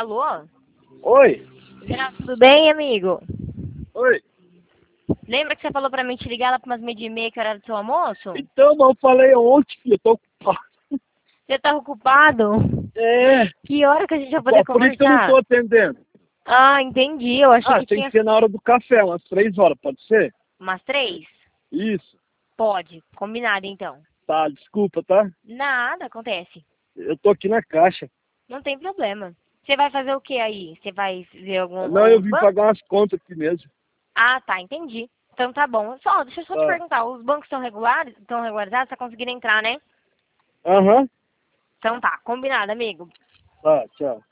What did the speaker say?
Alô? Oi. Renato, tudo bem, amigo? Oi. Lembra que você falou pra mim te ligar lá pra umas 12h30 que era do seu almoço? Então, mas eu falei ontem, filho, eu tô ocupado. Você tá ocupado? É, Que hora que a gente vai poder por isso que eu não tô conversar? atendendo. Ah, entendi. Eu achei que Tem tinha que ser na hora do café, umas 3 horas, pode ser? umas 3. Isso. Pode. Combinado, então. Tá, desculpa, tá? Nada, acontece. Eu tô aqui na caixa. Não tem problema. Você vai fazer o que aí? Você vai ver Não, eu os vim bancos? pagar umas contas aqui mesmo. Ah, tá, entendi. Então tá bom. Deixa eu só te Tá. perguntar, os bancos estão regularizados? Você tá conseguindo entrar, né? Aham. Então tá, combinado, amigo. Tá, tchau.